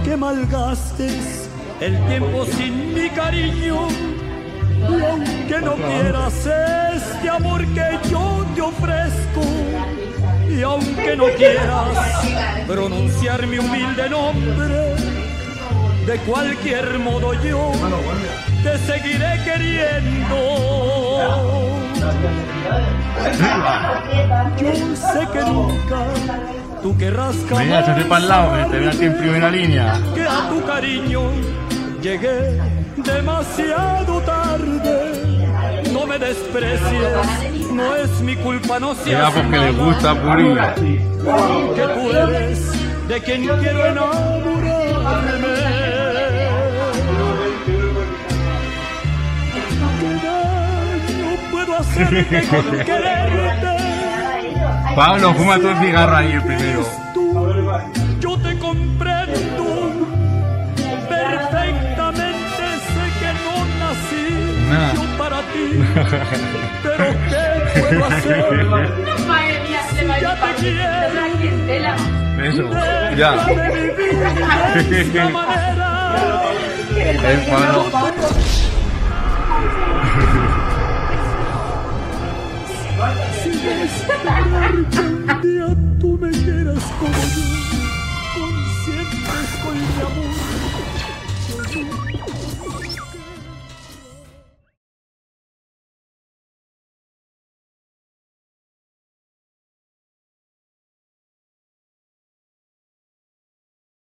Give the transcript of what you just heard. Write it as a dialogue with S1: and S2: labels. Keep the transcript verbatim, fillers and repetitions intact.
S1: que malgastes el tiempo sin mi cariño. Y aunque no quieras este amor que yo te ofrezco, y aunque no quieras pronunciar mi humilde nombre, de cualquier modo yo te seguiré queriendo. Yo sé que nunca tú querrás jamás.
S2: Mira, se para el lado, que te veo aquí en primera línea.
S1: Que a tu cariño llegué demasiado tarde. No me desprecies, no es mi culpa, no seas
S2: porque le gusta Purina.
S1: Que tú eres de quien quiero enamorarme. ¿Qué daño puedo hacerte con quererte?
S2: Pablo, fuma tu cigarro ahí el primero.
S1: Yo te comprendo perfectamente, sé que no nací
S2: nah.
S1: yo para ti, pero ¿qué puedo hacer? Si ya te quiero,
S2: eso, ya.
S1: De esta manera.
S2: El Pablo.
S1: Si es que un día tú me quieras como yo,